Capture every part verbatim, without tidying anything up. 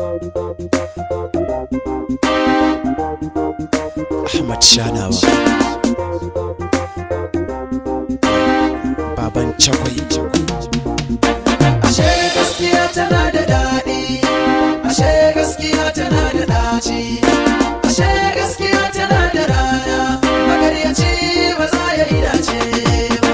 Ahmad Shanawa Baban Chakwai. Ashe gaskiya tana da daɗi, ashe gaskiya tana da ɗaci, ashe gaskiya tana da rana, magaryaci ba za ya yi dace ba.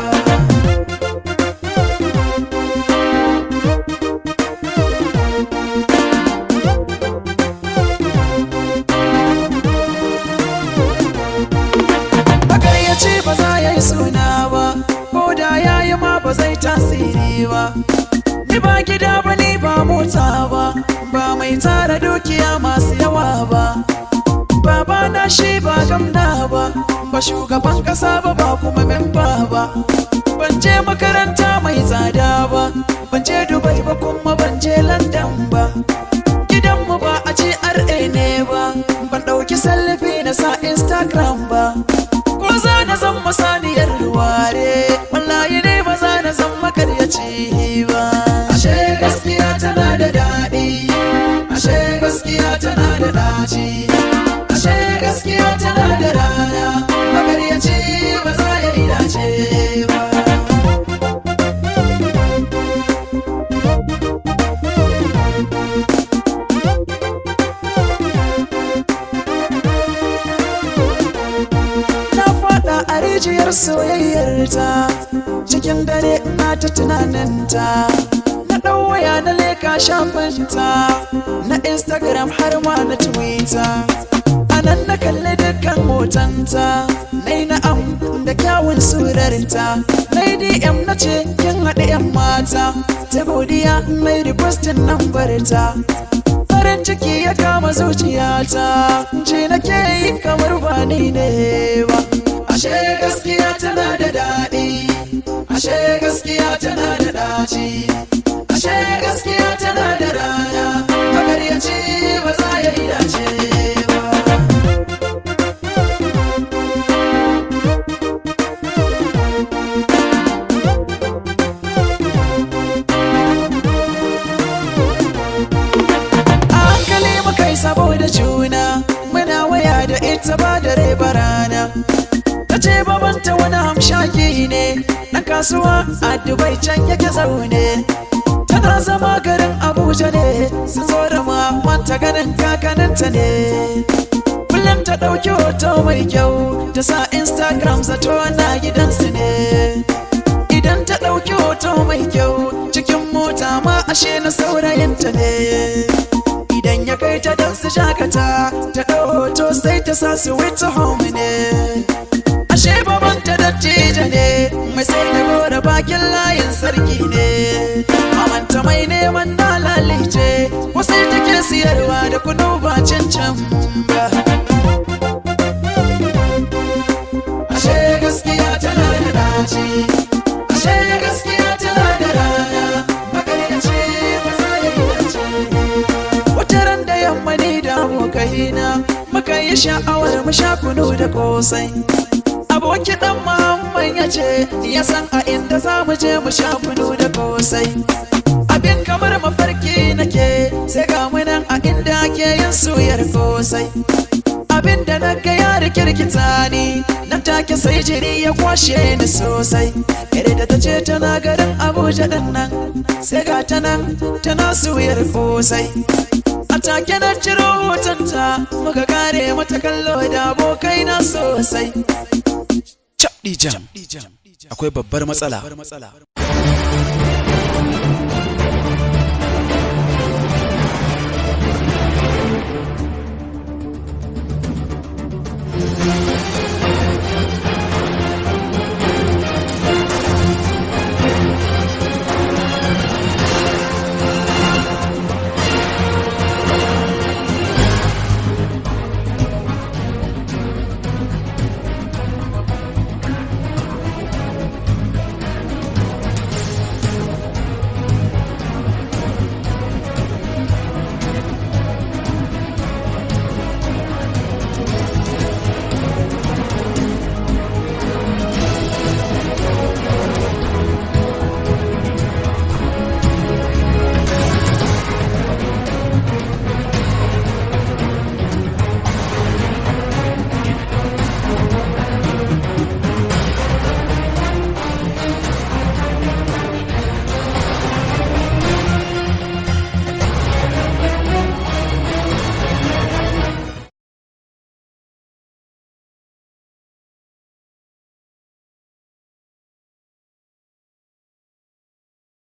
Magaryaci ba za ya yi suna ba, ko da ya yi ma ba zai tasiri ba. Ni ba gida ba ni ba mota ba, ba mai tara dukiya masu yawa ba. Baba na shi ba gamna ba, ba shugaban kasa ba ba kuma memba ba. Ban je makaranta mai tsada ba, ban je Dubai ba kuma ban je London ba. Gidanmu ba a G R A ne ba, ban ɗauki selfie na sa Instagram ba. Ko za na zan masaniyar ware, wallahi ne ba za na zan makaryaci ba. Ashe gaskiya tana da daɗi, ashe gaskiya tana da ɗaci, ashe gaskiya tana da rana, magaryaci ba za ya yi dace ba. Na faɗa a rijiyar soyayyarta, cikin dare ina ta tunaninta. Na ɗau waya na leka shafinta, na Instagram har ma na Twitter. A nan na kalli dukkan hotonta, na yi na'am da kyawun surarta. Na yi D M na ce kin haɗe 'yan mata, ta godiya na yi requestin nambarta. Farin ciki ya kama zuciyata, ji nake yi kamar ba ni ne ba. Ashe gaskiya tana da daɗi, ashe gaskiya tana da ɗaci, ashe gaskiya tana da rana, magaryaci ba za ya yi dace ba. A hankali muka yi saboda juna, muna waya da ita ba dare ba rana. Ta ce babanta wani hamshaki ne, ɗan kasuwa a Dubai can yake zaune. Tana zama garin Abuja ne, sun zo da mamanta ganin kakaninta ne. Kullum ta ɗauki hoto mai kyau, ta sa Instagram zato na gidansu ne. Idan ta ɗauki hoto mai kyau, cikin mota ma ashe na saurayinta ne. Idan ya kai ta don su shakata, ta ɗau hoto sai ta sa su wita home ne. Ashe babanta dattijo ne, mai sai da gora bakin layin sarki ne. Mamanta mai neman dalalice, wasai take siyarwa da kunu ba cancan ba. Ashe gaskiya tana da daci, ashe gaskiya tana da rana, magaryaci ba za ya yi dace. Wata ran da yamma ni da abokaina, muka yi sha'awar mu sha kunu da kosai. Aboki ɗan Muhammad ya ce ya san a inda za mu je mu sha kunu da kosai. Abin kamar mafarki nake, sai ga mu nan a inda ake yin suyar kosai. Abin da na ga ya rikirkita ni, nan take sai jiri ya kwashe ni sosai. Ire da ta ce tana garin Abuja ɗin nan, sai ga ta nan tana suyar kosai. A take na ciro hotonta, muka kare mata kallo da abokaina sosai. Jam, akwai babbar matsala.